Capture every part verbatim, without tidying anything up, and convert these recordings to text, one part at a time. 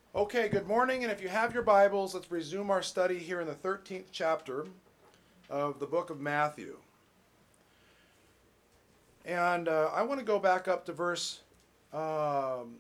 Okay, good morning, and if you have your Bibles, let's resume our study here in the thirteenth chapter of the book of Matthew. And uh, I want to go back up to verse um,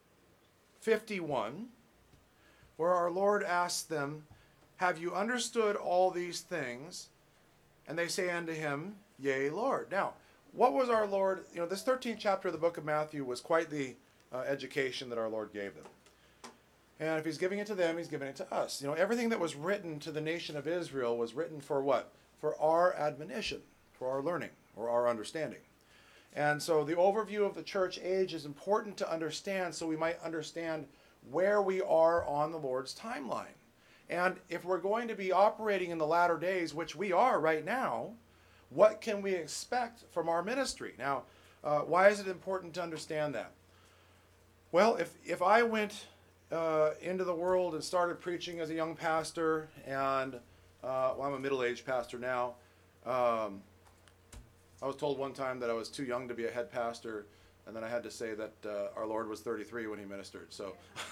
fifty-one, where our Lord asks them, "Have you understood all these things?" And they say unto him, "Yea, Lord." Now, what was our Lord, you know, this thirteenth chapter of the book of Matthew was quite the uh, education that our Lord gave them. And if he's giving it to them, he's giving it to us. You know, everything that was written to the nation of Israel was written for what? For our admonition, for our learning, or our understanding. And so the overview of the church age is important to understand so we might understand where we are on the Lord's timeline. And if we're going to be operating in the latter days, which we are right now, what can we expect from our ministry? Now, uh, why is it important to understand that? Well, if, if I went uh, into the world and started preaching as a young pastor, and uh, well, I'm a middle-aged pastor now, um, I was told one time that I was too young to be a head pastor, and then I had to say that uh, our Lord was thirty-three when he ministered. So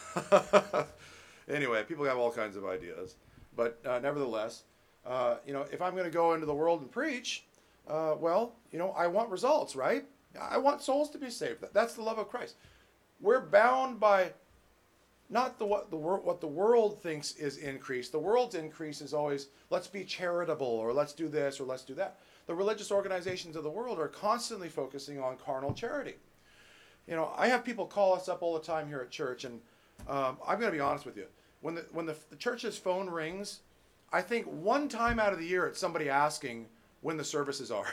anyway, people have all kinds of ideas. But uh, nevertheless, uh, you know, if I'm going to go into the world and preach, uh, well, you know, I want results, right? I want souls to be saved. That's the love of Christ. We're bound by not the what the wor- what the world thinks is increase. The world's increase is always, let's be charitable, or let's do this, or let's do that. The religious organizations of the world are constantly focusing on carnal charity. You know, I have people call us up all the time here at church, and um, I'm going to be honest with you. When the when the, the church's phone rings, I think one time out of the year it's somebody asking when the services are.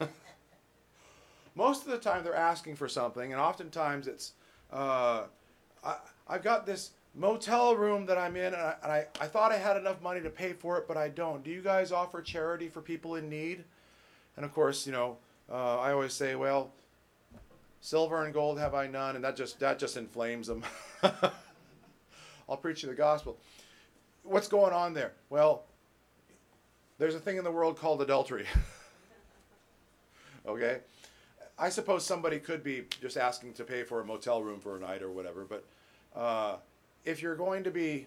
Most of the time they're asking for something, and oftentimes it's, uh, I, I've got this motel room that I'm in, and, I, and I, I thought I had enough money to pay for it, but I don't. Do you guys offer charity for people in need? And of course, you know, uh, I always say, well, silver and gold have I none, and that just that just inflames them. I'll preach you the gospel. What's going on there? Well, there's a thing in the world called adultery. Okay? I suppose somebody could be just asking to pay for a motel room for a night or whatever, but uh, if you're going to be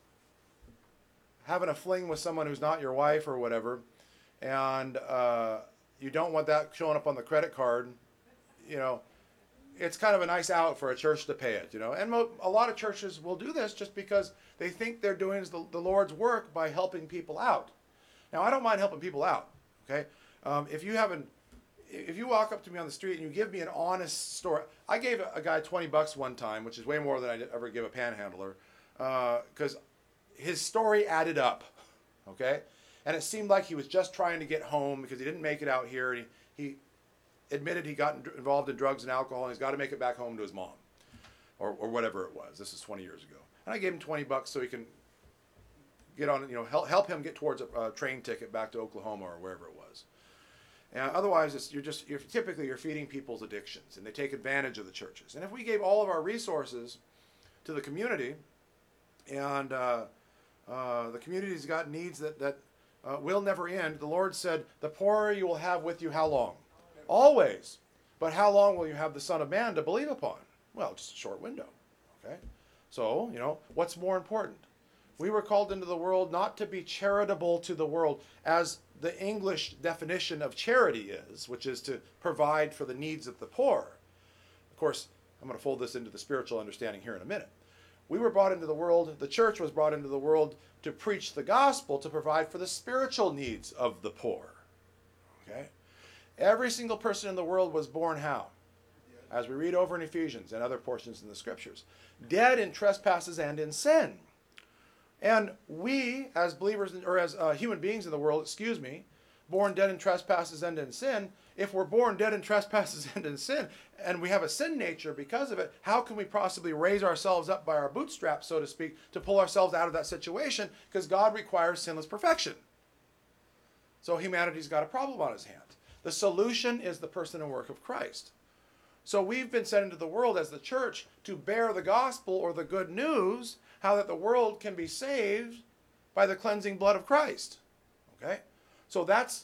having a fling with someone who's not your wife or whatever, and uh, you don't want that showing up on the credit card, you know, it's kind of a nice out for a church to pay it, you know. And mo- a lot of churches will do this just because they think they're doing the, the Lord's work by helping people out. Now, I don't mind helping people out, okay? Um, if you haven't, if you walk up to me on the street and you give me an honest story, I gave a, a guy twenty bucks one time, which is way more than I ever give a panhandler, because uh, his story added up, okay? And it seemed like he was just trying to get home because he didn't make it out here. And he, he admitted he got involved in drugs and alcohol, and he's got to make it back home to his mom, or, or whatever it was. This is twenty years ago. And I gave him twenty bucks so he can get on, you know, help, help him get towards a, a train ticket back to Oklahoma or wherever it was. And otherwise, it's, you're just, you're, typically you're feeding people's addictions, and they take advantage of the churches. And if we gave all of our resources to the community, and uh, uh, the community's got needs that, that Uh, will never end. The Lord said, the poor you will have with you how long? Always. But how long will you have the Son of Man to believe upon? Well, just a short window. Okay? So, you know, what's more important? We were called into the world not to be charitable to the world, as the English definition of charity is, which is to provide for the needs of the poor. Of course, I'm going to fold this into the spiritual understanding here in a minute. We were brought into the world, the church was brought into the world to preach the gospel, to provide for the spiritual needs of the poor. Okay? Every single person in the world was born how? As we read over in Ephesians and other portions in the scriptures. Dead in trespasses and in sin. And we, as believers, or as uh, human beings in the world, excuse me, born dead in trespasses and in sin, if we're born dead in trespasses and in sin, and we have a sin nature because of it, how can we possibly raise ourselves up by our bootstraps, so to speak, to pull ourselves out of that situation? Because God requires sinless perfection. So humanity's got a problem on his hands. The solution is the person and work of Christ. So we've been sent into the world as the church to bear the gospel, or the good news, how that the world can be saved by the cleansing blood of Christ. Okay? So that's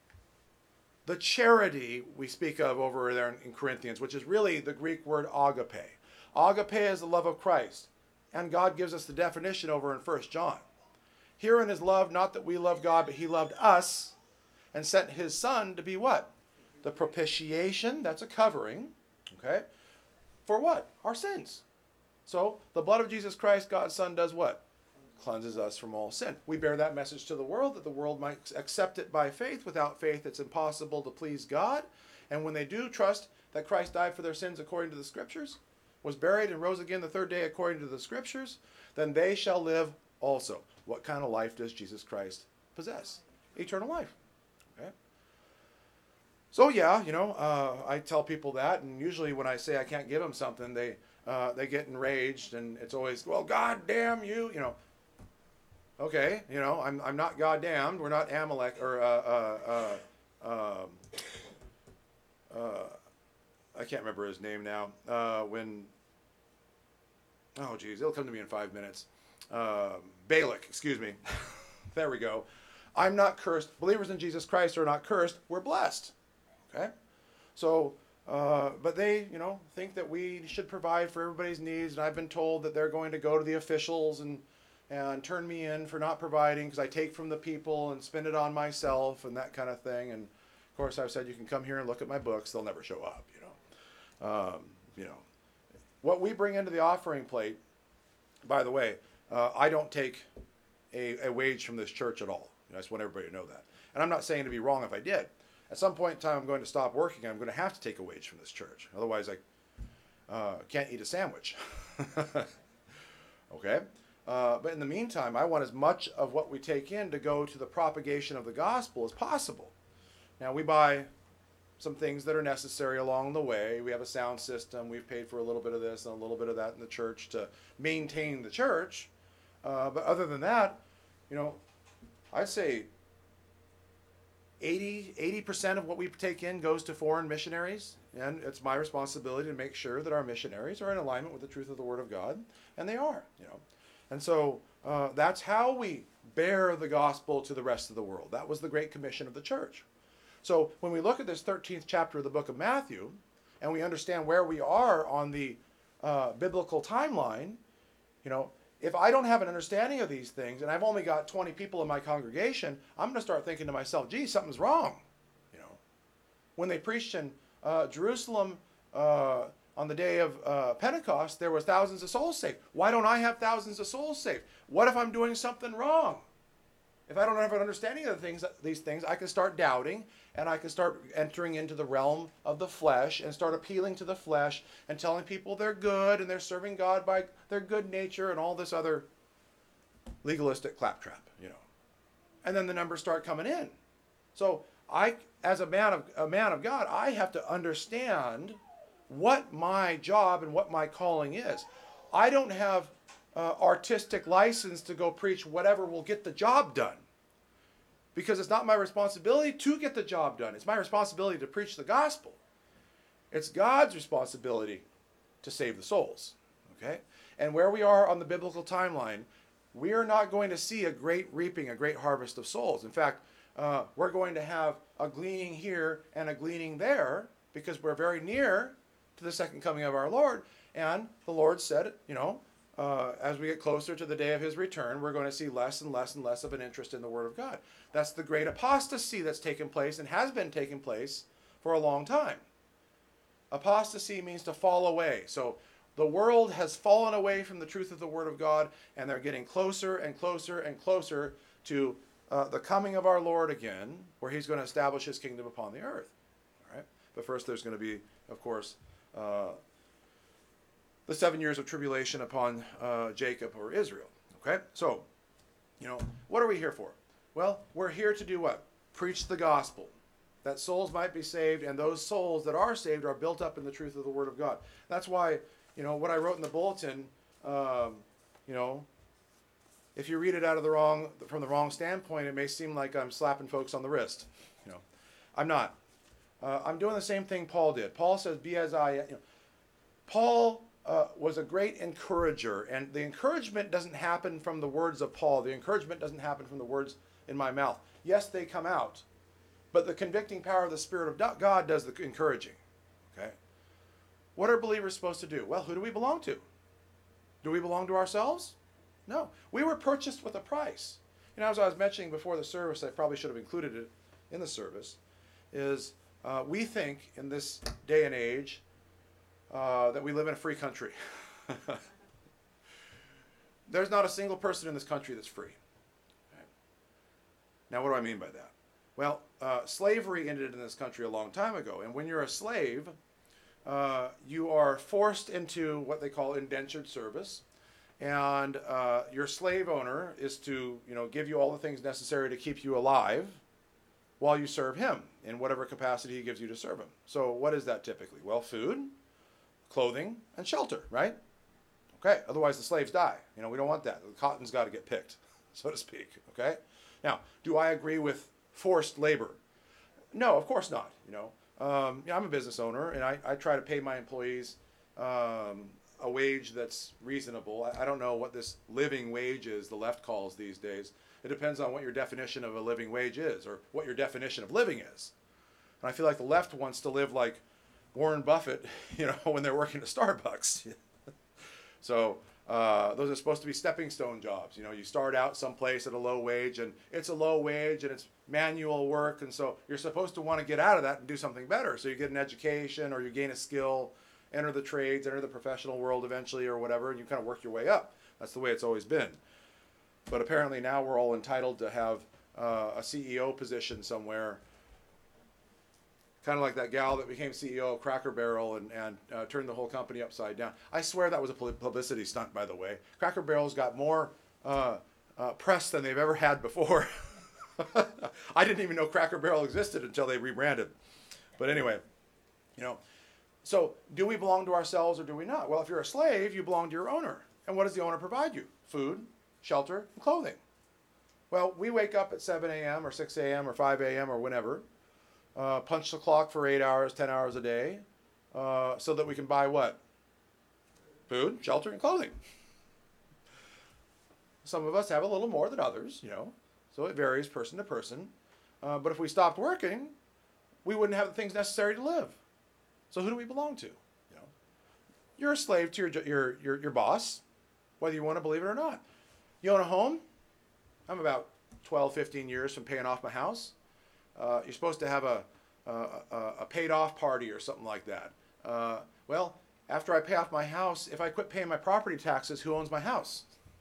the charity we speak of over there in Corinthians, which is really the Greek word agape. Agape is the love of Christ. And God gives us the definition over in First John. Herein is love, not that we love God, but he loved us and sent his son to be what? The propitiation, that's a covering, okay? For what? Our sins. So the blood of Jesus Christ, God's son, does what? Cleanses us from all sin. We bear that message to the world that the world might accept it by faith. Without faith, it's impossible to please God. And when they do trust that Christ died for their sins according to the Scriptures, was buried and rose again the third day according to the Scriptures, then they shall live also. What kind of life does Jesus Christ possess? Eternal life. Okay. So yeah, you know, uh, I tell people that, and usually when I say I can't give them something, they uh, they get enraged, and it's always, well, God damn you, you know. Okay, you know, I'm I'm not goddamned. We're not Amalek or uh, uh, uh, um, uh, I can't remember his name now. Uh, when oh geez, it'll come to me in five minutes. Uh, Balak, excuse me. There we go. I'm not cursed. Believers in Jesus Christ are not cursed. We're blessed. Okay, so. Uh, but they, you know, think that we should provide for everybody's needs, and I've been told that they're going to go to the officials and and turn me in for not providing because I take from the people and spend it on myself and that kind of thing. And of course, I've said you can come here and look at my books; they'll never show up. You know, um, you know, what we bring into the offering plate. By the way, uh, I don't take a, a wage from this church at all. You know, I just want everybody to know that. And I'm not saying to be wrong if I did. At some point in time, I'm going to stop working. I'm going to have to take a wage from this church. Otherwise, I uh, can't eat a sandwich. Okay? Uh, but in the meantime, I want as much of what we take in to go to the propagation of the gospel as possible. Now, we buy some things that are necessary along the way. We have a sound system. We've paid for a little bit of this and a little bit of that in the church to maintain the church. Uh, but other than that, you know, I'd say eighty percent of what we take in goes to foreign missionaries, and it's my responsibility to make sure that our missionaries are in alignment with the truth of the Word of God, and they are, you know. And so uh, that's how we bear the gospel to the rest of the world. That was the Great Commission of the church. So when we look at this thirteenth chapter of the book of Matthew, and we understand where we are on the uh, biblical timeline, you know, if I don't have an understanding of these things, and I've only got twenty people in my congregation, I'm going to start thinking to myself, gee, something's wrong. You know, when they preached in uh, Jerusalem uh, on the day of uh, Pentecost, there were thousands of souls saved. Why don't I have thousands of souls saved? What if I'm doing something wrong? If I don't have an understanding of the things, these things, I can start doubting, and I can start entering into the realm of the flesh and start appealing to the flesh and telling people they're good and they're serving God by their good nature and all this other legalistic claptrap, you know. And then the numbers start coming in. So I, as a man of a man of God, I have to understand what my job and what my calling is. I don't have Uh, artistic license to go preach whatever will get the job done, because it's not my responsibility to get the job done. It's my responsibility to preach the gospel. It's God's responsibility to save the souls. Okay? And where we are on the biblical timeline, we are not going to see a great reaping, a great harvest of souls. In fact, uh, we're going to have a gleaning here and a gleaning there, because we're very near to the second coming of our Lord. And the Lord said, you know, Uh, as we get closer to the day of his return, we're going to see less and less and less of an interest in the Word of God. That's the great apostasy that's taken place and has been taking place for a long time. Apostasy means to fall away. So the world has fallen away from the truth of the Word of God, and they're getting closer and closer and closer to uh, the coming of our Lord again, where he's going to establish his kingdom upon the earth. All right? But first there's going to be, of course, uh, the seven years of tribulation upon uh, Jacob or Israel. Okay? So, you know, what are we here for? Well, we're here to do what? Preach the gospel, that souls might be saved, and those souls that are saved are built up in the truth of the Word of God. That's why, you know, what I wrote in the bulletin, um, you know, if you read it out of the wrong, from the wrong standpoint, it may seem like I'm slapping folks on the wrist. You know, I'm not. Uh, I'm doing the same thing Paul did. Paul says, "Be as I." You know, Paul Uh, was a great encourager, and the encouragement doesn't happen from the words of Paul. The encouragement doesn't happen from the words in my mouth. Yes, they come out, but the convicting power of the Spirit of God does the encouraging. Okay, what are believers supposed to do? Well, who do we belong to? Do we belong to ourselves? No. We were purchased with a price. You know, as I was mentioning before the service, I probably should have included it in the service, is uh, we think in this day and age uh, that we live in a free country. There's not a single person in this country that's free. Okay. Now, what do I mean by that? Well, uh, slavery ended in this country a long time ago, and when you're a slave, uh, you are forced into what they call indentured service, and uh, your slave owner is to, you know, give you all the things necessary to keep you alive while you serve him in whatever capacity he gives you to serve him. So what is that typically? Well, food, clothing, and shelter, right? Okay, otherwise the slaves die. You know, we don't want that. The cotton's got to get picked, so to speak, okay? Now, do I agree with forced labor? No, of course not, you know. Um, you know, I'm a business owner, and I, I try to pay my employees um, a wage that's reasonable. I, I don't know what this living wage is the left calls these days. It depends on what your definition of a living wage is, or what your definition of living is. And I feel like the left wants to live like Warren Buffett, you know, when they're working at Starbucks. So uh, those are supposed to be stepping stone jobs. You know, you start out someplace at a low wage, and it's a low wage, and it's manual work, and so you're supposed to want to get out of that and do something better. So you get an education, or you gain a skill, enter the trades, enter the professional world eventually, or whatever, and you kind of work your way up. That's the way it's always been. But apparently now we're all entitled to have uh, a C E O position somewhere, kind of like that gal that became C E O of Cracker Barrel and, and uh, turned the whole company upside down. I swear that was a publicity stunt, by the way. Cracker Barrel's got more uh, uh, press than they've ever had before. I didn't even know Cracker Barrel existed until they rebranded. But anyway, you know, so do we belong to ourselves or do we not? Well, if you're a slave, you belong to your owner. And what does the owner provide you? Food, shelter, and clothing. Well, we wake up at seven a.m. or six a.m. or five a.m. or whenever, uh, punch the clock for eight hours, ten hours a day, uh, so that we can buy what? Food, shelter, and clothing. Some of us have a little more than others, you know, so it varies person to person. Uh, but if we stopped working, we wouldn't have the things necessary to live. So who do we belong to? You know, you're a slave to your your your, your boss, whether you want to believe it or not. You own a home. I'm about twelve, fifteen years from paying off my house. Uh, you're supposed to have a, a, a paid off party or something like that. Uh, well, after I pay off my house, if I quit paying my property taxes, who owns my house?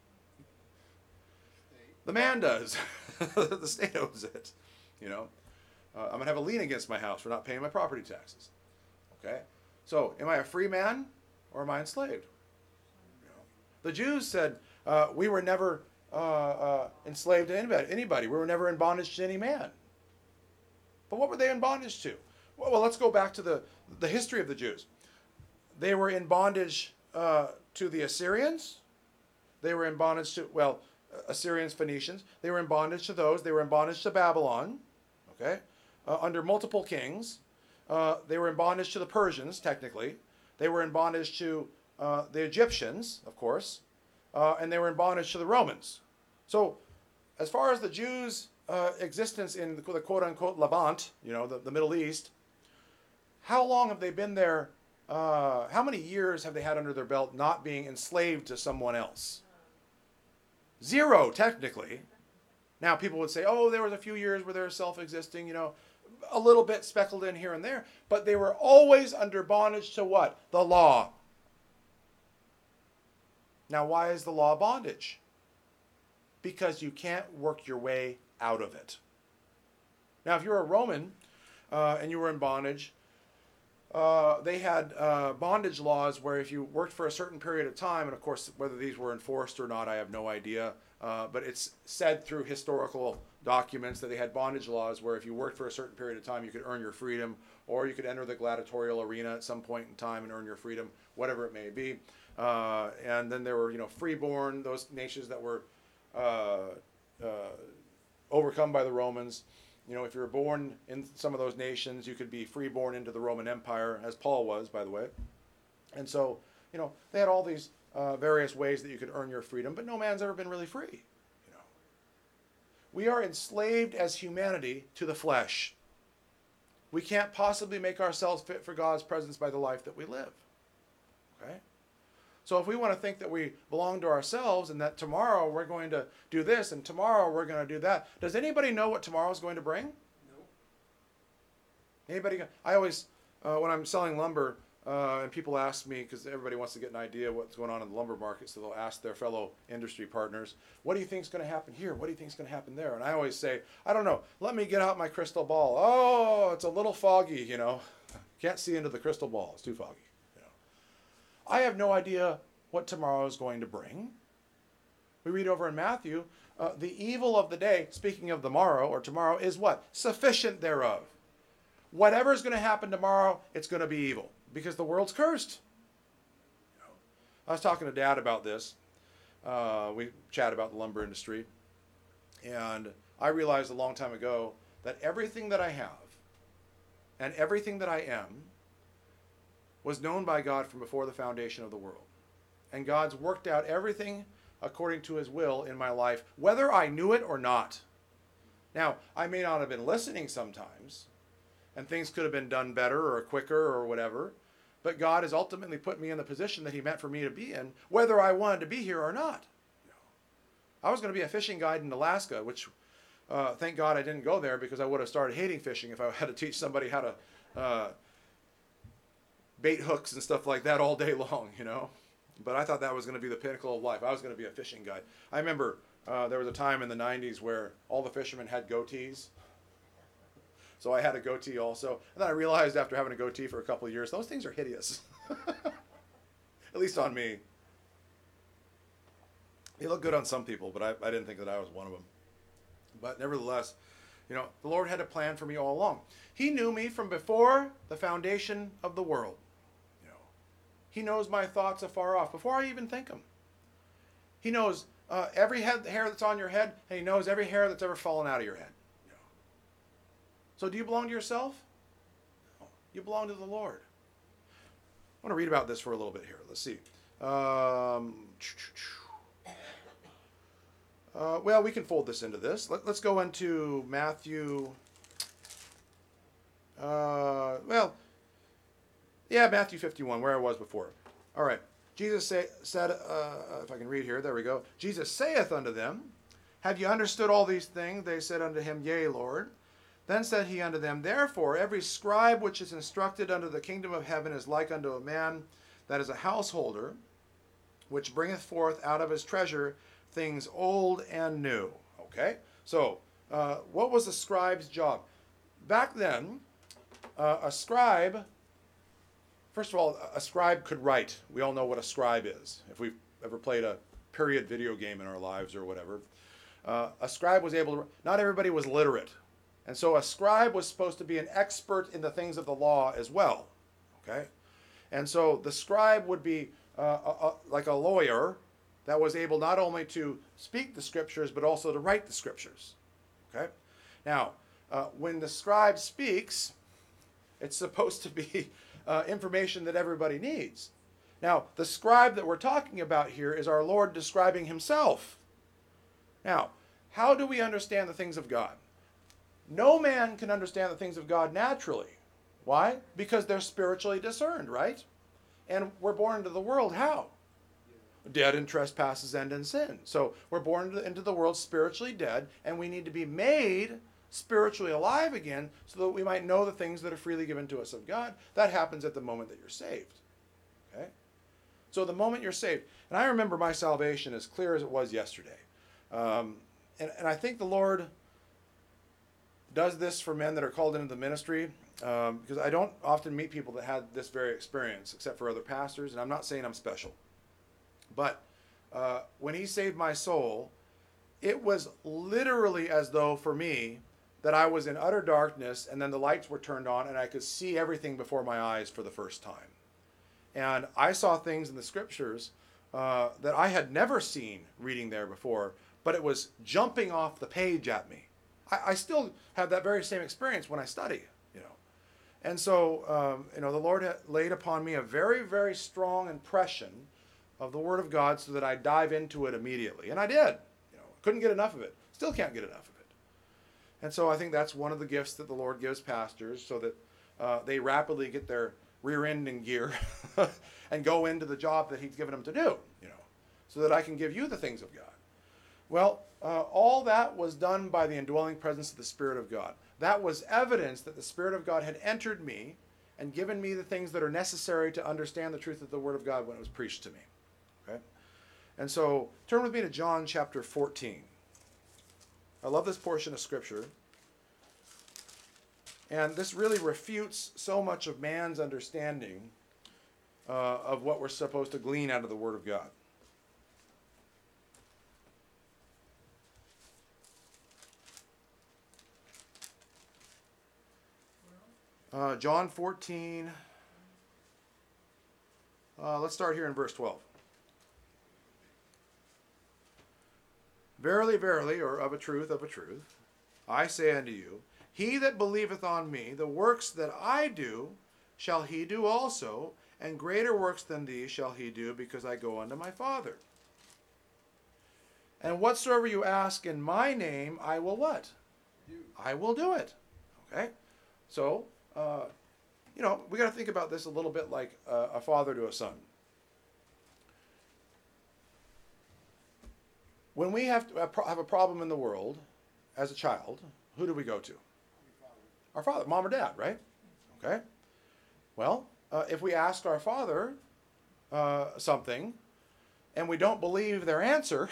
The man does. The state owns it. You know, uh, I'm gonna have a lien against my house for not paying my property taxes. Okay, so am I a free man or am I enslaved? You know, the Jews said uh, we were never uh, uh, enslaved to anybody, anybody. We were never in bondage to any man. But what were they in bondage to? Well, well let's go back to the the history of the Jews. They were in bondage uh, to the Assyrians. They were in bondage to, well, Assyrians, Phoenicians. They were in bondage to those. They were in bondage to Babylon, okay, uh, under multiple kings. Uh, they were in bondage to the Persians, technically. They were in bondage to uh, the Egyptians, of course. Uh, and they were in bondage to the Romans. So as far as the Jews' uh, existence in the, the quote-unquote Levant, you know, the, the Middle East, how long have they been there? Uh, how many years have they had under their belt not being enslaved to someone else? Zero, technically. Now, people would say, oh, there was a few years where they were self-existing, you know, a little bit speckled in here and there. But they were always under bondage to what? The law. Now, why is the law bondage? Because you can't work your way out of it. Now, if you're a Roman uh, and you were in bondage, uh, they had uh, bondage laws where if you worked for a certain period of time, and of course, whether these were enforced or not, I have no idea. Uh, but it's said through historical documents that they had bondage laws where if you worked for a certain period of time, you could earn your freedom, or you could enter the gladiatorial arena at some point in time and earn your freedom, whatever it may be. Uh, and then there were, you know, freeborn, those nations that were uh, uh, overcome by the Romans. You know, if you were born in some of those nations, you could be freeborn into the Roman Empire, as Paul was, by the way. And so, you know, they had all these uh, various ways that you could earn your freedom, but no man's ever been really free. You know, we are enslaved as humanity to the flesh. We can't possibly make ourselves fit for God's presence by the life that we live. Okay? So if we want to think that we belong to ourselves and that tomorrow we're going to do this and tomorrow we're going to do that, does anybody know what tomorrow is going to bring? No. Anybody? I always, uh, when I'm selling lumber, uh, and people ask me, because everybody wants to get an idea of what's going on in the lumber market, so they'll ask their fellow industry partners, what do you think is going to happen here? What do you think is going to happen there? And I always say, I don't know. Let me get out my crystal ball. Oh, it's a little foggy, you know. Can't see into the crystal ball. It's too foggy. I have no idea what tomorrow is going to bring. We read over in Matthew, uh, the evil of the day, speaking of the morrow or tomorrow, is what? Sufficient thereof. Whatever is going to happen tomorrow, it's going to be evil because the world's cursed. You know, I was talking to Dad about this. Uh, we chat about the lumber industry. And I realized a long time ago that everything that I have and everything that I am was known by God from before the foundation of the world. And God's worked out everything according to his will in my life, whether I knew it or not. Now, I may not have been listening sometimes, and things could have been done better or quicker or whatever, but God has ultimately put me in the position that he meant for me to be in, whether I wanted to be here or not. I was going to be a fishing guide in Alaska, which, uh, thank God I didn't go there because I would have started hating fishing if I had to teach somebody how to uh, bait hooks and stuff like that all day long, you know. But I thought that was going to be the pinnacle of life. I was going to be a fishing guide. I remember uh, there was a time in the nineties where all the fishermen had goatees. So I had a goatee also. And then I realized after having a goatee for a couple of years, those things are hideous. At least on me. They look good on some people, but I, I didn't think that I was one of them. But nevertheless, you know, the Lord had a plan for me all along. He knew me from before the foundation of the world. You know, he knows my thoughts afar off before I even think them. He knows uh, every head, hair that's on your head, and he knows every hair that's ever fallen out of your head. You know. So do you belong to yourself? No, you belong to the Lord. I want to read about this for a little bit here. Let's see. Um, Uh, well, we can fold this into this. Let, let's go into Matthew. Uh, well, yeah, Matthew fifty-one, where I was before. All right. Jesus say, said, uh, if I can read here, there we go. Jesus saith unto them, have you understood all these things? They said unto him, Yea, Lord. Then said he unto them, Therefore every scribe which is instructed unto the kingdom of heaven is like unto a man that is a householder, which bringeth forth out of his treasure things old and new. Okay? So, uh, what was a scribe's job? Back then, uh, a scribe, first of all, a scribe could write. We all know what a scribe is. If we've ever played a period video game in our lives or whatever. Uh, a scribe was able to, not everybody was literate. And so a scribe was supposed to be an expert in the things of the law as well. Okay? And so the scribe would be uh, a, a, like a lawyer that was able not only to speak the scriptures, but also to write the scriptures. Okay? Now, uh, when the scribe speaks, it's supposed to be uh, information that everybody needs. Now, the scribe that we're talking about here is our Lord describing himself. Now, how do we understand the things of God? No man can understand the things of God naturally. Why? Because they're spiritually discerned, right? And we're born into the world how? Dead in trespasses and in sin. So we're born into the world spiritually dead, and we need to be made spiritually alive again so that we might know the things that are freely given to us of God. That happens at the moment that you're saved. Okay? So the moment you're saved, and I remember my salvation as clear as it was yesterday. Um, and, and I think the Lord does this for men that are called into the ministry, um, because I don't often meet people that had this very experience, except for other pastors, and I'm not saying I'm special. But uh, when he saved my soul, it was literally as though for me that I was in utter darkness and then the lights were turned on and I could see everything before my eyes for the first time. And I saw things in the scriptures uh, that I had never seen reading there before, but it was jumping off the page at me. I, I still have that very same experience when I study, you know. And so, um, you know, the Lord had laid upon me a very, very strong impression of the Word of God so that I dive into it immediately. And I did. You know, couldn't get enough of it. Still can't get enough of it. And so I think that's one of the gifts that the Lord gives pastors so that uh, they rapidly get their rear end in gear and go into the job that he's given him to do, you know, so that I can give you the things of God. Well, uh, all that was done by the indwelling presence of the Spirit of God. That was evidence that the Spirit of God had entered me and given me the things that are necessary to understand the truth of the Word of God when it was preached to me. Okay? And so turn with me to John chapter fourteen. I love this portion of Scripture. And this really refutes so much of man's understanding uh, of what we're supposed to glean out of the Word of God. Uh, John fourteen. Uh, let's start here in verse twelve. Verily, verily, or of a truth, of a truth, I say unto you, he that believeth on me, the works that I do, shall he do also, and greater works than these shall he do, because I go unto my Father. And whatsoever you ask in my name, I will what? I will do it. Okay? So, uh, you know, we got to think about this a little bit like a, a father to a son. When we have to have a problem in the world as a child, who do we go to? Our father, mom or dad, right? Okay. Well, uh, if we ask our father uh, something and we don't believe their answer,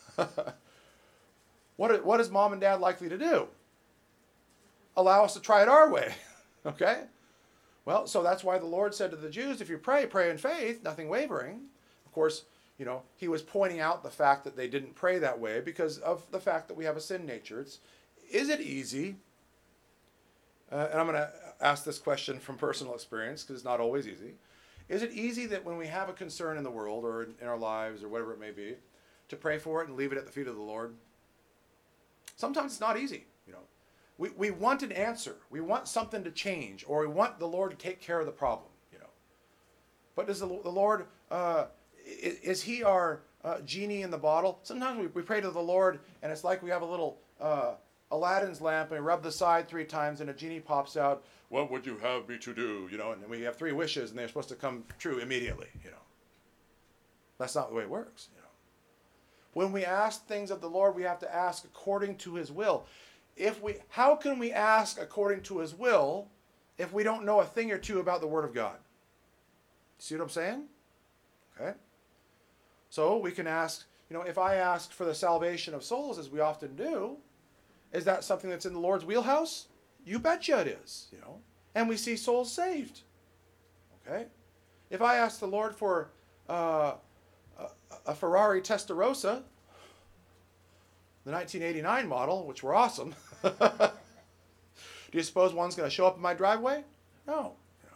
what, what is mom and dad likely to do? Allow us to try it our way. Okay? Well, so that's why the Lord said to the Jews, if you pray, pray in faith, nothing wavering. Of course, you know, he was pointing out the fact that they didn't pray that way because of the fact that we have a sin nature. It's, is it easy? Uh, and I'm going to ask this question from personal experience because it's not always easy. Is it easy that when we have a concern in the world or in, in our lives or whatever it may be, to pray for it and leave it at the feet of the Lord? Sometimes it's not easy, you know. We, we want an answer. We want something to change, or we want the Lord to take care of the problem, you know. But does the, the Lord, uh, is, is he our uh, genie in the bottle? Sometimes we, we pray to the Lord and it's like we have a little uh, Aladdin's lamp and we rub the side three times and a genie pops out. What would you have me to do? You know, and we have three wishes and they're supposed to come true immediately, you know. That's not the way it works, you know. When we ask things of the Lord, we have to ask according to his will. If we, how can we ask according to his will if we don't know a thing or two about the Word of God? See what I'm saying? Okay. So we can ask, you know, if I ask for the salvation of souls, as we often do, is that something that's in the Lord's wheelhouse? You betcha it is, you know. And we see souls saved. Okay. If I ask the Lord for uh, a, a Ferrari Testarossa, the nineteen eighty-nine model, which were awesome, do you suppose one's going to show up in my driveway? No. No.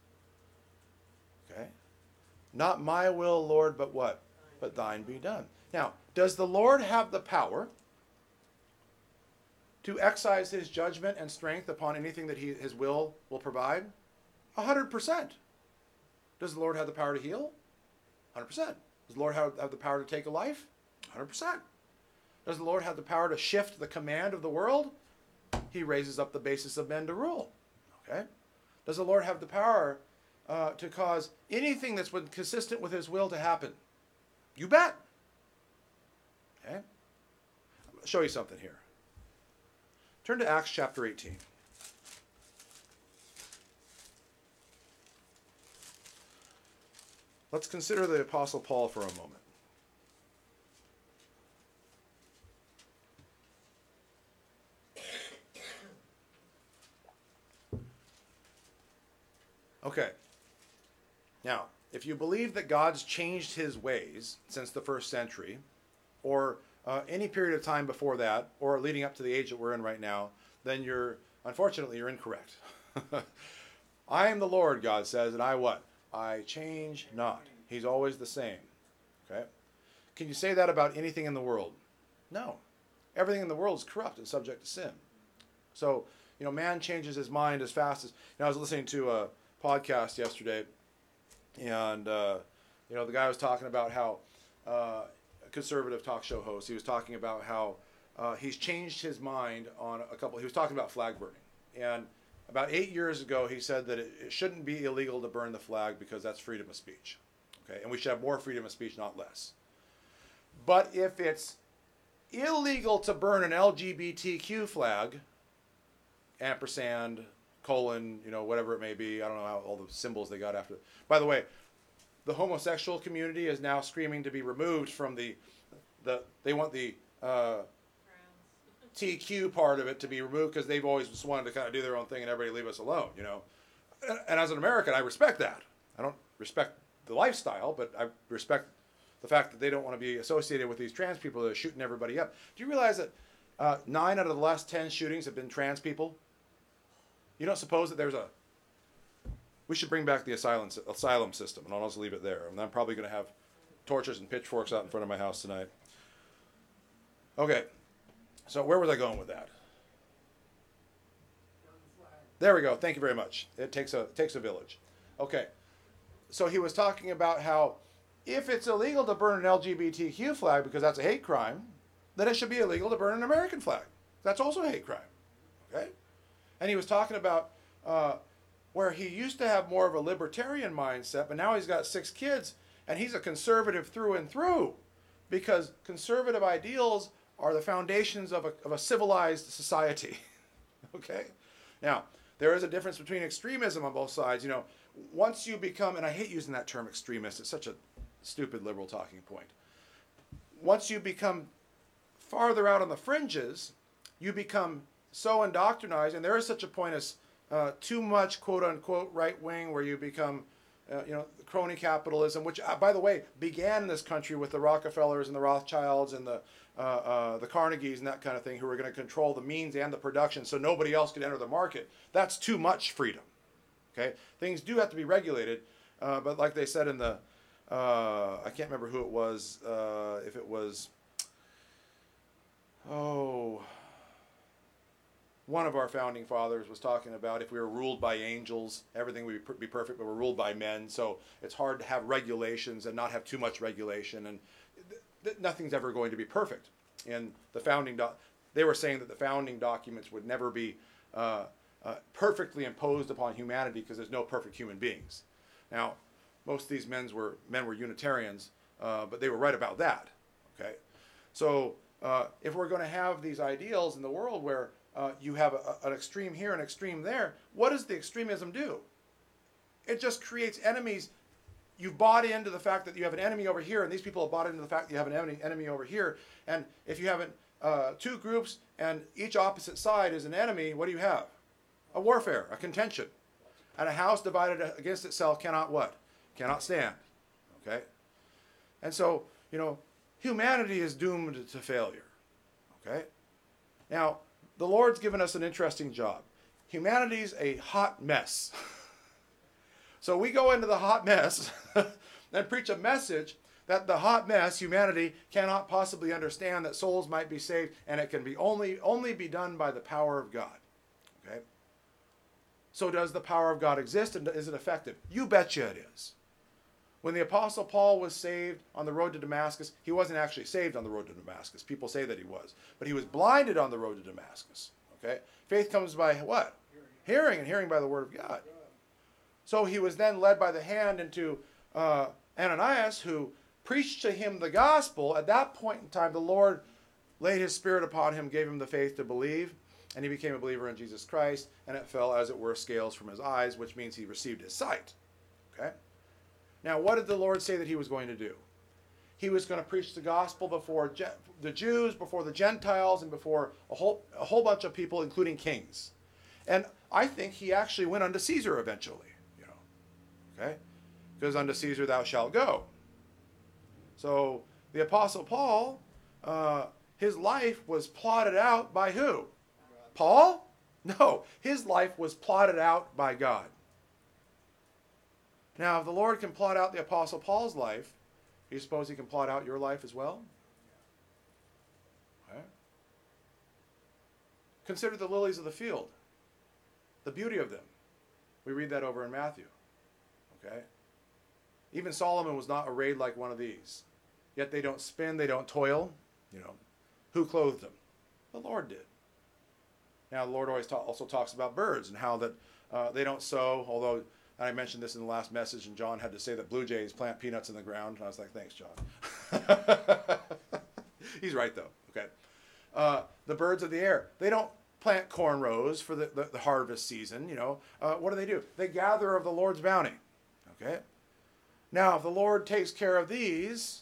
Okay. Not my will, Lord, but what? But thine be done. Now, does the Lord have the power to exercise his judgment and strength upon anything that he, his will will provide? A hundred percent. Does the Lord have the power to heal? A hundred percent. Does the Lord have, have the power to take a life? A hundred percent. Does the Lord have the power to shift the command of the world? He raises up the basis of men to rule. Okay. Does the Lord have the power uh, to cause anything that's been consistent with his will to happen? You bet. Okay. I'll show you something here. Turn to Acts chapter eighteen. Let's consider the Apostle Paul for a moment. Okay. Now, if you believe that God's changed his ways since the first century, or uh, any period of time before that, or leading up to the age that we're in right now, then you're, unfortunately, you're incorrect. I am the Lord, God says, and I what? I change not. He's always the same. Okay? Can you say that about anything in the world? No. Everything in the world is corrupt and subject to sin. So, you know, man changes his mind as fast as... You know, I was listening to a podcast yesterday, and, uh, you know, the guy was talking about how... Uh, a conservative talk show host, he was talking about how uh, he's changed his mind on a couple... He was talking about flag burning. And about eight years ago, he said that it, it shouldn't be illegal to burn the flag because that's freedom of speech. Okay, and we should have more freedom of speech, not less. But if it's illegal to burn an L G B T Q flag, ampersand, colon, you know, whatever it may be, I don't know how all the symbols they got after. By the way, the homosexual community is now screaming to be removed from the, the they want the uh, T Q part of it to be removed because they've always just wanted to kind of do their own thing and everybody leave us alone, you know. And, and as an American, I respect that. I don't respect the lifestyle, but I respect the fact that they don't want to be associated with these trans people that are shooting everybody up. Do you realize that uh, nine out of the last ten shootings have been trans people? You don't suppose that there's a... We should bring back the asylum asylum system, and I'll just leave it there. And I'm probably going to have torches and pitchforks out in front of my house tonight. Okay, so where was I going with that? There we go. Thank you very much. It takes a it takes a village. Okay, so he was talking about how if it's illegal to burn an L G B T Q flag because that's a hate crime, then it should be illegal to burn an American flag. That's also a hate crime. Okay, and he was talking about uh, where he used to have more of a libertarian mindset, but now he's got six kids, and he's a conservative through and through, because conservative ideals are the foundations of a, of a civilized society. Okay? Now, there is a difference between extremism on both sides. You know, once you become, and I hate using that term extremist, it's such a stupid liberal talking point. Once you become farther out on the fringes, you become so indoctrinized, and there is such a point as uh, too much quote-unquote right-wing, where you become, uh, you know, crony capitalism, which, uh, by the way, began in this country with the Rockefellers and the Rothschilds and the uh, uh, the Carnegies and that kind of thing, who were going to control the means and the production so nobody else could enter the market. That's too much freedom. Okay, things do have to be regulated, uh, but like they said in the, uh, I can't remember who it was, uh, if it was, oh, one of our founding fathers was talking about if we were ruled by angels, everything would be perfect, but we're ruled by men, so it's hard to have regulations and not have too much regulation, and th- th- nothing's ever going to be perfect. And the founding, doc- they were saying that the founding documents would never be uh, uh, perfectly imposed upon humanity because there's no perfect human beings. Now, most of these men were men were Unitarians, uh, but they were right about that. Okay, so uh, if we're going to have these ideals in the world where uh, you have a, an extreme here and extreme there, what does the extremism do? It just creates enemies. You've bought into the fact that you have an enemy over here, and these people have bought into the fact that you have an enemy, enemy over here. And if you have an, uh, two groups and each opposite side is an enemy, what do you have? A warfare, a contention. And a house divided against itself cannot what? Cannot stand. Okay? And so, you know, humanity is doomed to failure. Okay? Now, the Lord's given us an interesting job. Humanity's a hot mess. So we go into the hot mess and preach a message that the hot mess, humanity, cannot possibly understand, that souls might be saved, and it can be only, only be done by the power of God. Okay? So does the power of God exist, and is it effective? You betcha it is. When the Apostle Paul was saved on the road to Damascus, he wasn't actually saved on the road to Damascus. People say that he was. But he was blinded on the road to Damascus. Okay? Faith comes by what? Hearing, hearing and hearing by the word of God. So he was then led by the hand into uh, Ananias, who preached to him the gospel. At that point in time, the Lord laid his spirit upon him, gave him the faith to believe, and he became a believer in Jesus Christ, and it fell, as it were, scales from his eyes, which means he received his sight. Okay? Now, what did the Lord say that he was going to do? He was going to preach the gospel before Je- the Jews, before the Gentiles, and before a whole, a whole bunch of people, including kings. And I think he actually went unto Caesar eventually. Okay? Because unto Caesar thou shalt go. So the Apostle Paul, uh, his life was plotted out by who? God. Paul? No. His life was plotted out by God. Now, if the Lord can plot out the Apostle Paul's life, do you suppose he can plot out your life as well? Okay. Consider the lilies of the field. The beauty of them. We read that over in Matthew. Okay? Even Solomon was not arrayed like one of these. Yet they don't spin, they don't toil. You know, who clothed them? The Lord did. Now, the Lord always ta- also talks about birds and how that uh, they don't sow, although I mentioned this in the last message, and John had to say that blue jays plant peanuts in the ground. And I was like, thanks, John. He's right, though. Okay. Uh, the birds of the air, they don't plant cornrows for the, the, the harvest season. You know, uh, what do they do? They gather of the Lord's bounty. Okay. Now, if the Lord takes care of these,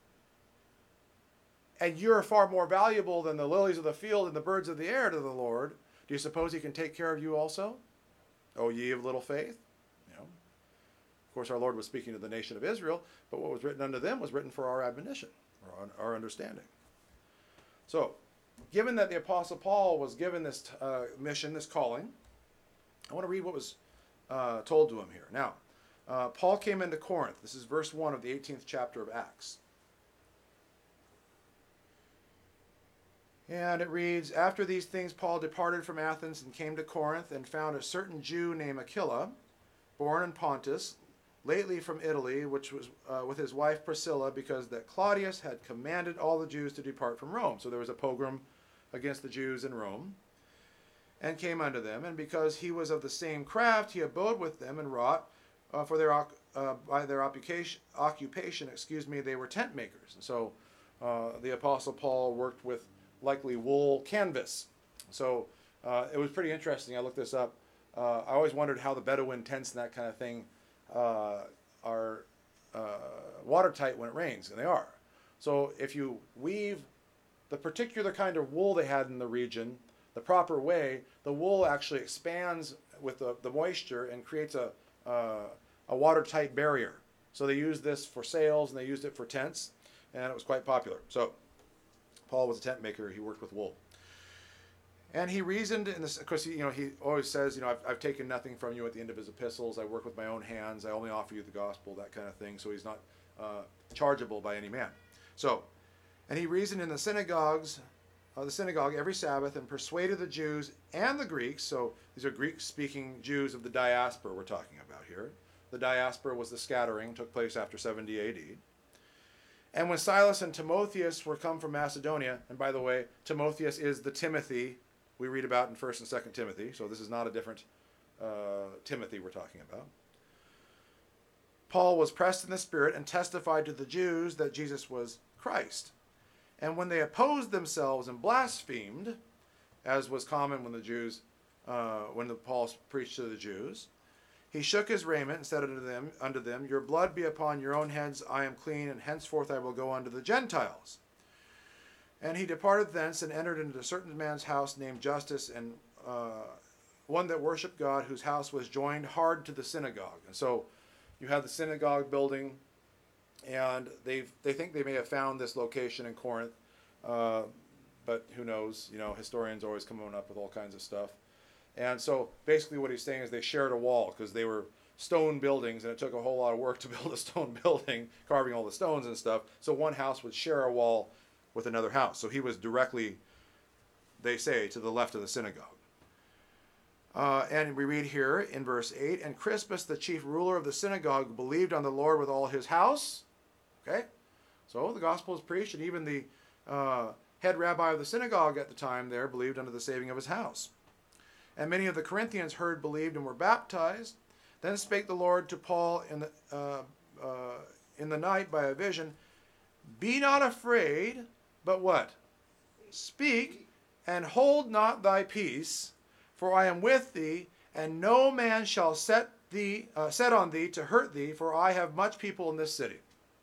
and you're far more valuable than the lilies of the field and the birds of the air to the Lord, do you suppose he can take care of you also? O ye of little faith? You know. Of course, our Lord was speaking to the nation of Israel, but what was written unto them was written for our admonition, or our understanding. So, given that the Apostle Paul was given this uh, mission, this calling, I want to read what was uh, told to him here. Now, uh, Paul came into Corinth. This is verse one of the eighteenth chapter of Acts. And it reads, After these things Paul departed from Athens and came to Corinth, and found a certain Jew named Aquila, born in Pontus, lately from Italy, which was uh, with his wife Priscilla, because that Claudius had commanded all the Jews to depart from Rome. So there was a pogrom against the Jews in Rome, and came unto them. And because he was of the same craft, he abode with them and wrought uh, for their uh, by their occupation. Occupation, excuse me, they were tent makers. And so uh, the Apostle Paul worked with likely wool canvas. So uh, it was pretty interesting. I looked this up. Uh, I always wondered how the Bedouin tents and that kind of thing uh, are uh, watertight when it rains, and they are. So if you weave the particular kind of wool they had in the region the proper way, the wool actually expands with the, the moisture and creates a, uh, a watertight barrier. So they used this for sails, and they used it for tents, and it was quite popular. So Paul was a tent maker. He worked with wool. And he reasoned in this, of course, you know, he always says, you know, I've, I've taken nothing from you at the end of his epistles. I work with my own hands. I only offer you the gospel, that kind of thing. So he's not uh, chargeable by any man. So, and he reasoned in the synagogues, uh, the synagogue every Sabbath, and persuaded the Jews and the Greeks. So these are Greek-speaking Jews of the diaspora we're talking about here. The diaspora was the scattering, took place after seventy A D. And when Silas and Timotheus were come from Macedonia, and by the way, Timotheus is the Timothy we read about in First and Second Timothy, so this is not a different uh, Timothy we're talking about. Paul was pressed in the Spirit and testified to the Jews that Jesus was Christ. And when they opposed themselves and blasphemed, as was common when the Jews, uh, when the Paul preached to the Jews, he shook his raiment and said unto them, unto them, Your blood be upon your own heads, I am clean, and henceforth I will go unto the Gentiles. And he departed thence and entered into a certain man's house named Justus, and uh, one that worshipped God, whose house was joined hard to the synagogue. And so you have the synagogue building, and they they think they may have found this location in Corinth, uh, but who knows? You know, historians always coming up with all kinds of stuff. And so basically what he's saying is they shared a wall because they were stone buildings, and it took a whole lot of work to build a stone building, carving all the stones and stuff. So one house would share a wall with another house. So he was directly, they say, to the left of the synagogue. Uh, and we read here in verse eight, And Crispus, the chief ruler of the synagogue, believed on the Lord with all his house. Okay? So the gospel is preached, and even the uh, head rabbi of the synagogue at the time there believed unto the saving of his house. And many of the Corinthians heard, believed, and were baptized. Then spake the Lord to Paul in the, uh, uh, in the night by a vision, Be not afraid, but what? Speak, and hold not thy peace, for I am with thee, and no man shall set thee uh, set on thee to hurt thee, for I have much people in this city.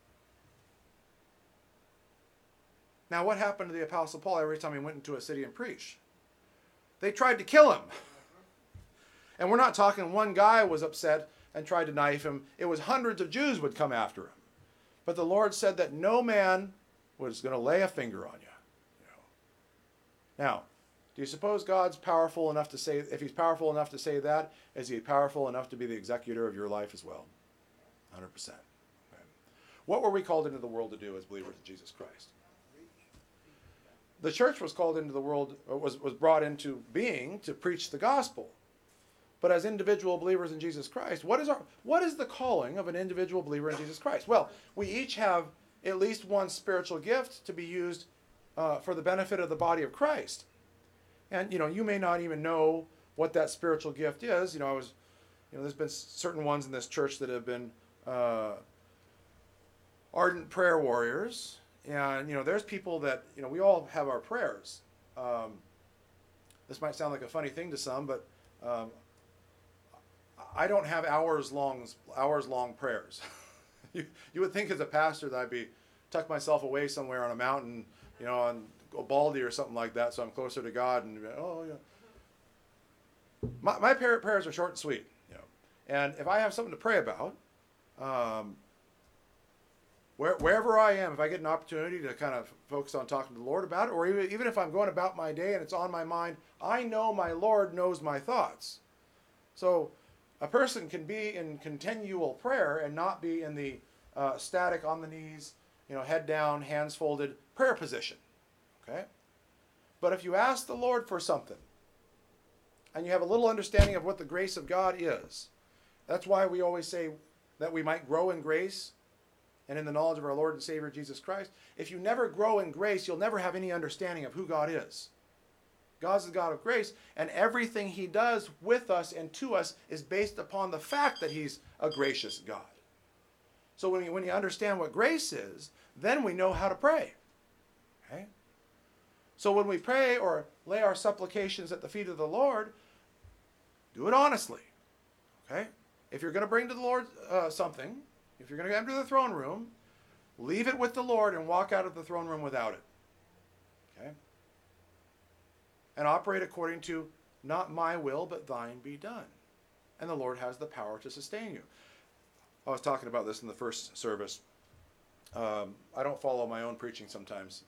Now, what happened to the Apostle Paul every time he went into a city and preached? They tried to kill him. And we're not talking one guy was upset and tried to knife him. It was hundreds of Jews would come after him. But the Lord said that no man was going to lay a finger on you. You know. Now, do you suppose God's powerful enough to say, if he's powerful enough to say that, is he powerful enough to be the executor of your life as well? one hundred percent. Okay. What were we called into the world to do as believers in Jesus Christ? The church was called into the world, was, was brought into being to preach the gospel. But as individual believers in Jesus Christ, what is our what is the calling of an individual believer in Jesus Christ? Well, we each have at least one spiritual gift to be used uh, for the benefit of the body of Christ. And, you know, you may not even know what that spiritual gift is. You know, I was, you know, there's been certain ones in this church that have been uh, ardent prayer warriors. And, you know, there's people that, you know, we all have our prayers. Um, this might sound like a funny thing to some, but um, I don't have hours long, hours long prayers. you, you would think as a pastor that I'd be tuck myself away somewhere on a mountain, you know, on Baldy or something like that, so I'm closer to God. And oh yeah, my my prayer, prayers are short and sweet, you know. And if I have something to pray about, um, where, wherever I am, if I get an opportunity to kind of focus on talking to the Lord about it, or even even if I'm going about my day and it's on my mind, I know my Lord knows my thoughts. So a person can be in continual prayer and not be in the uh, static on the knees, you know, head down, hands folded prayer position. Okay? But if you ask the Lord for something, and you have a little understanding of what the grace of God is, that's why we always say that we might grow in grace and in the knowledge of our Lord and Savior Jesus Christ. If you never grow in grace, you'll never have any understanding of who God is. God's the God of grace, and everything he does with us and to us is based upon the fact that he's a gracious God. So when you, when you understand what grace is, then we know how to pray. Okay? So when we pray or lay our supplications at the feet of the Lord, do it honestly. Okay? If you're going to bring to the Lord uh, something, if you're going to enter the throne room, leave it with the Lord and walk out of the throne room without it. Okay? And operate according to not my will, but thine be done. And the Lord has the power to sustain you. I was talking about this in the first service. Um, I don't follow my own preaching sometimes.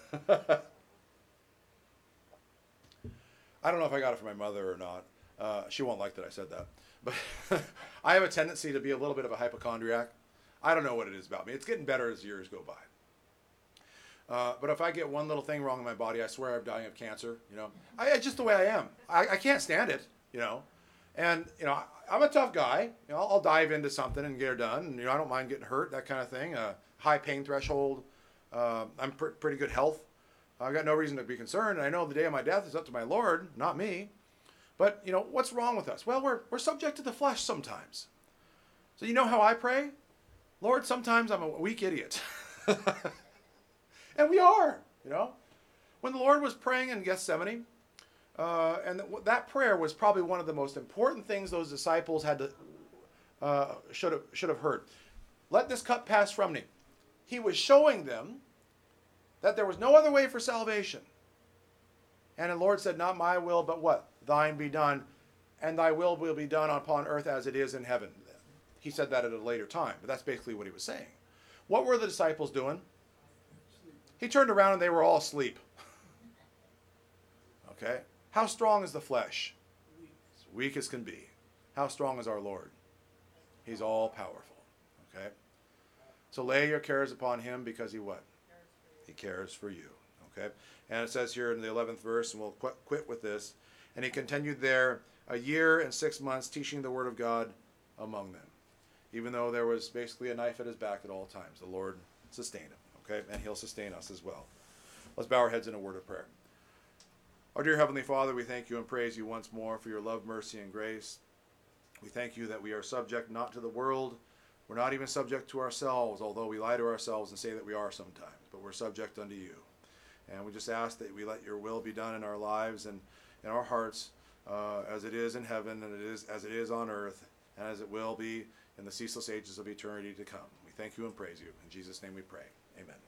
I don't know if I got it from my mother or not. Uh, she won't like that I said that. But I have a tendency to be a little bit of a hypochondriac. I don't know what it is about me. It's getting better as years go by. Uh, but if I get one little thing wrong in my body, I swear I'm dying of cancer. You know, I, it's just the way I am. I, I can't stand it. You know, and you know, I, I'm a tough guy. You know, I'll, I'll dive into something and get it done. And, you know, I don't mind getting hurt, that kind of thing. Uh, high pain threshold. Uh, I'm pr- pretty good health. I've got no reason to be concerned. And I know the day of my death is up to my Lord, not me. But, you know, what's wrong with us? Well, we're, we're subject to the flesh sometimes. So you know how I pray? Lord, sometimes I'm a weak idiot. And we are, you know. When the Lord was praying in Gethsemane, uh, and th- that prayer was probably one of the most important things those disciples had to, uh, should have, should have heard. Let this cup pass from me. He was showing them that there was no other way for salvation. And the Lord said, not my will, but what? Thine be done, and thy will will be done upon earth as it is in heaven. He said that at a later time, but that's basically what he was saying. What were the disciples doing? He turned around and they were all asleep. Okay? How strong is the flesh? As weak as can be. How strong is our Lord? He's all powerful. Okay? So lay your cares upon him because he what? He cares for you. Okay? And it says here in the eleventh verse, and we'll qu- quit with this, and he continued there a year and six months teaching the word of God among them. Even though there was basically a knife at his back at all times, the Lord sustained him. Okay? And he'll sustain us as well. Let's bow our heads in a word of prayer. Our dear Heavenly Father, we thank you and praise you once more for your love, mercy, and grace. We thank you that we are subject not to the world. We're not even subject to ourselves, although we lie to ourselves and say that we are sometimes. But we're subject unto you. And we just ask that we let your will be done in our lives and in our hearts uh, as it is in heaven and it is as it is on earth and as it will be in the ceaseless ages of eternity to come. We thank you and praise you. In Jesus' name we pray. Amen.